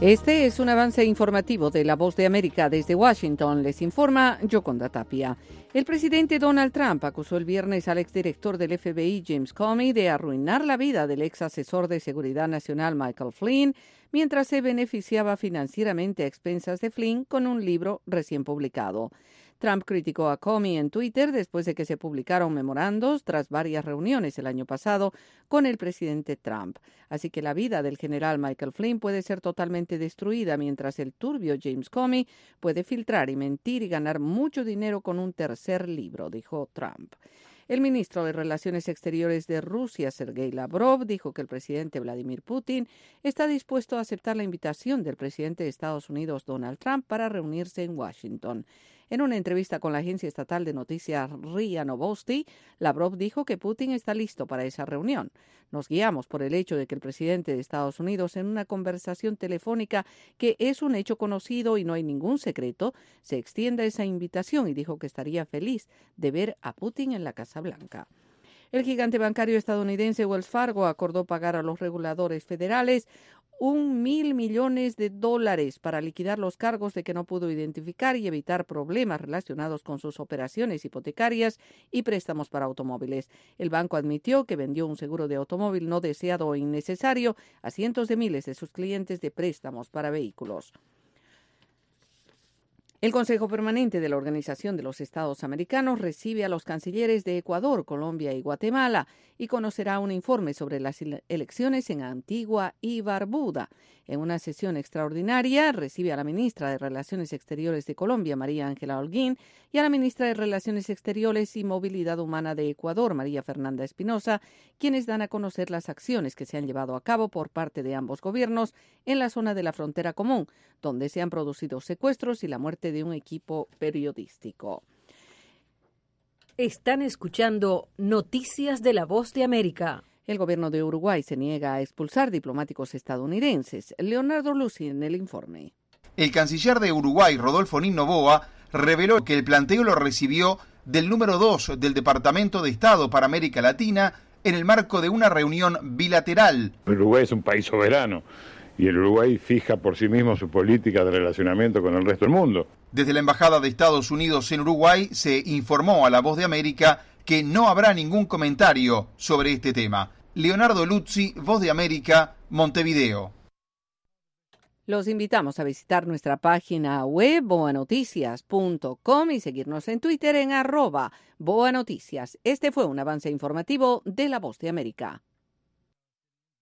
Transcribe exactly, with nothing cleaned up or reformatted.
Este es un avance informativo de La Voz de América. Desde Washington les informa Yoconda Tapia. El presidente Donald Trump acusó el viernes al exdirector del F B I, James Comey, de arruinar la vida del ex asesor de seguridad nacional, Michael Flynn, mientras se beneficiaba financieramente a expensas de Flynn con un libro recién publicado. Trump criticó a Comey en Twitter después de que se publicaron memorandos tras varias reuniones el año pasado con el presidente Trump. Así que la vida del general Michael Flynn puede ser totalmente destruida mientras el turbio James Comey puede filtrar y mentir y ganar mucho dinero con un tercer libro, dijo Trump. El ministro de Relaciones Exteriores de Rusia, Sergei Lavrov, dijo que el presidente Vladimir Putin está dispuesto a aceptar la invitación del presidente de Estados Unidos, Donald Trump, para reunirse en Washington. En una entrevista con la agencia estatal de noticias R I A Novosti, Lavrov dijo que Putin está listo para esa reunión. Nos guiamos por el hecho de que el presidente de Estados Unidos, en una conversación telefónica que es un hecho conocido y no hay ningún secreto, se extienda esa invitación y dijo que estaría feliz de ver a Putin en la Casa Blanca. El gigante bancario estadounidense Wells Fargo acordó pagar a los reguladores federales un mil millones de dólares para liquidar los cargos de que no pudo identificar y evitar problemas relacionados con sus operaciones hipotecarias y préstamos para automóviles. El banco admitió que vendió un seguro de automóvil no deseado o innecesario a cientos de miles de sus clientes de préstamos para vehículos. El Consejo Permanente de la Organización de los Estados Americanos recibe a los cancilleres de Ecuador, Colombia y Guatemala y conocerá un informe sobre las elecciones en Antigua y Barbuda. En una sesión extraordinaria recibe a la ministra de Relaciones Exteriores de Colombia, María Ángela Holguín, y a la ministra de Relaciones Exteriores y Movilidad Humana de Ecuador, María Fernanda Espinosa, quienes dan a conocer las acciones que se han llevado a cabo por parte de ambos gobiernos en la zona de la frontera común, donde se han producido secuestros y la muerte de un equipo periodístico. Están escuchando Noticias de La Voz de América. El gobierno de Uruguay se niega a expulsar diplomáticos estadounidenses. Leonardo Lucy en el informe. El canciller de Uruguay, Rodolfo Nin Noboa, reveló que el planteo lo recibió del número dos del Departamento de Estado para América Latina en el marco de una reunión bilateral. Uruguay es un país soberano y el Uruguay fija por sí mismo su política de relacionamiento con el resto del mundo. Desde la Embajada de Estados Unidos en Uruguay se informó a La Voz de América que no habrá ningún comentario sobre este tema. Leonardo Luzzi, Voz de América, Montevideo. Los invitamos a visitar nuestra página web boa noticias punto com y seguirnos en Twitter en arroba boanoticias. Este fue un avance informativo de La Voz de América.